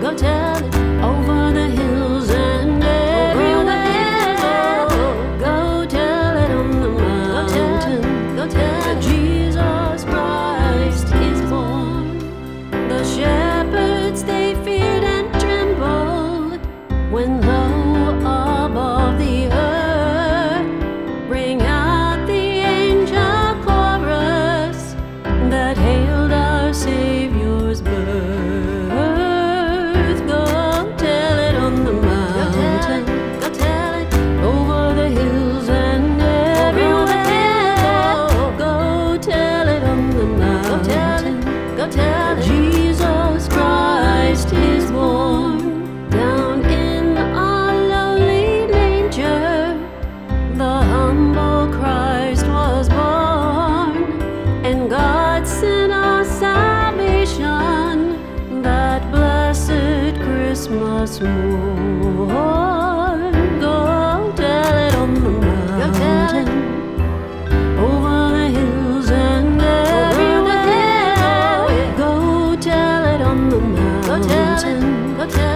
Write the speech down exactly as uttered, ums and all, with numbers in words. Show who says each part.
Speaker 1: Go tell it over the hills and everywhere. Go tell it on the mountain. Go tell it Jesus Christ is born. The shepherds they feared and trembled when low above the earth rang out the angel chorus that hailed our Savior's birth. Go tell it on the mountain. Go tell it over the hills and everywhere. Go tell it on the mountain. Go tell it Jesus Christ is born. Down in a lowly manger, the humble Christ was born, and God sent us salvation that blessed Christmas morn. Go tell it on the mountain, over the hills and everywhere. Go tell it on the mountain. Go tell it. Go tell